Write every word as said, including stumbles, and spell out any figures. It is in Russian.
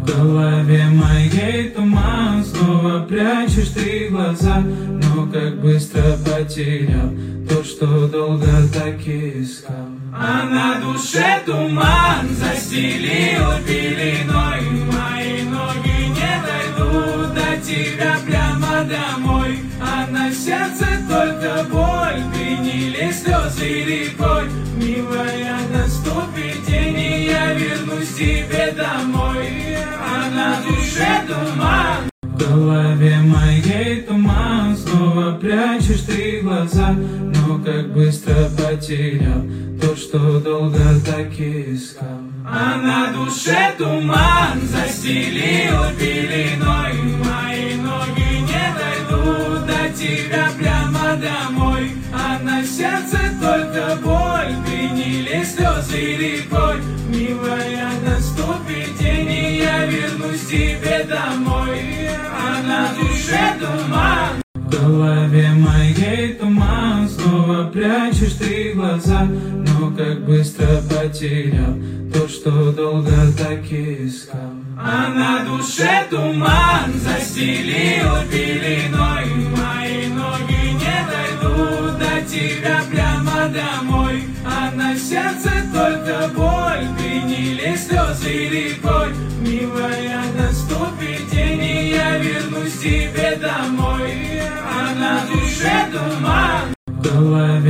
голове моей туман, снова прячешь ты глаза, но как быстро потерял то, что долго так и искал. А на душе туман застелил пеленой, мои ноги не дойдут до тебя прямо домой, а на сердце только боль, ты не лезь слезы рекой, милая, наступит день, и я вернусь тебе домой. А на душе туман, в голове моей туман, снова прячешь ты глаза, но как быстро потерял то, что долго так и искал. А на душе туман застелил пеленой, мои ноги не дойдут до тебя прямо домой, а на сердце только боль, ты не лезь слезы рекой, милая, наступит день, и я вернусь тебе домой. А на душе туман, в голове моей туман, снова прячешь ты глаза, но как быстро потерял то, что долго так и искал. А на душе туман застелил пеленой, мои ноги не дойдут до тебя прямо домой, а на сердце только боль, ты не лезь слезы рекой, милая, наступит день, и я вернусь тебе домой. А на душе туман, в голове